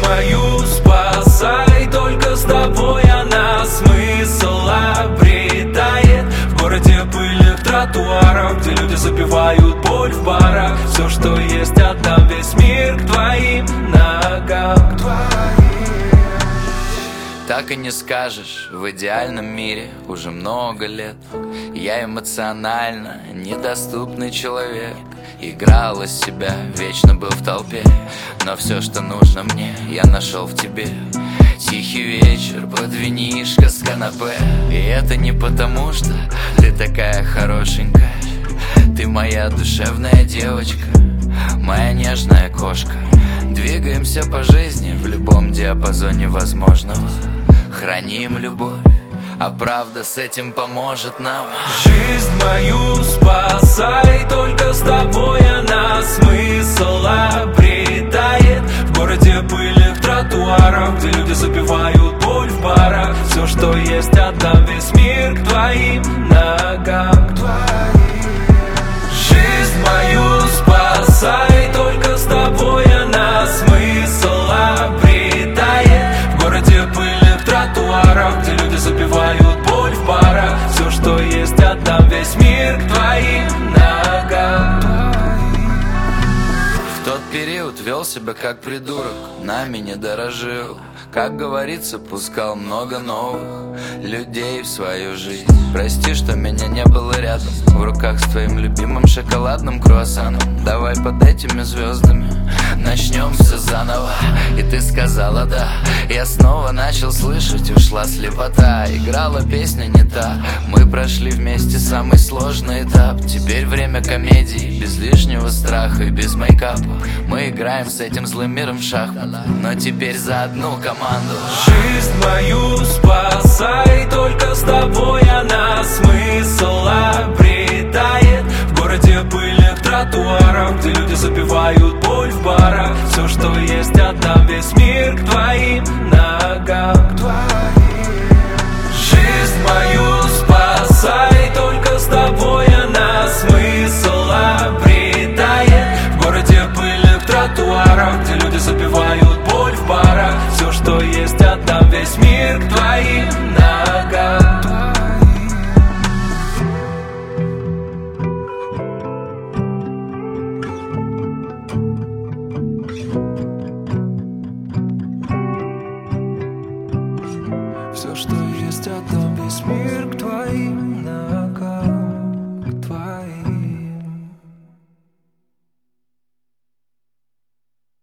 мою спасай, только с тобой она смысл обретает. В городе пыльных тротуаров, где люди запивают боль в барах. Все, что есть, отдам весь мир к твоим ногам, к твоим. Так и не скажешь, в идеальном мире уже много лет я эмоционально недоступный человек. Играл из себя, вечно был в толпе, но все, что нужно мне, я нашел в тебе. Тихий вечер под винишко с канапе. И это не потому, что ты такая хорошенькая. Ты моя душевная девочка, моя нежная кошка. Двигаемся по жизни в любом диапазоне возможного. Храним любовь, а правда с этим поможет нам. Жизнь мою спасай, только с тобой она смысл обретает. В городе пыльных тротуаров, где люди запивают боль в барах. Все, что есть, отдам весь мир к твоим ногам, к твоим. Жизнь мою спасай, только с тобой она смысл обретает. В городе пыльных тротуаров, где люди запивают боль в барах. Все, что есть, отдам весь мир к твоим ногам. В тот период вел себя как придурок, нами не дорожил. Как говорится, пускал много новых людей в свою жизнь. Прости, что меня не было рядом, в руках с твоим любимым шоколадным круассаном. Давай под этими звездами начнем все заново. И ты сказала да, я снова начал слышать, ушла слепота. Играла песня не та, мы прошли вместе самый сложный этап. Теперь время комедии, без лишнего страха и без мейкапа. Мы играем с этим злым миром в шахматы, но теперь за одну команду. Жизнь мою спасай, только с тобой она смысл обретает. В городе пыльных тротуаров, где люди запивают боль в барах. Все, что есть, отдам весь мир к твоим ногам, к твоим. Жизнь мою спасай, только с тобой она смысл обретает. В городе пыльных тротуаров, где люди запивают боль в барах. Все, что есть, отдам весь мир к твоим ногам. Все, что есть, отдам весь мир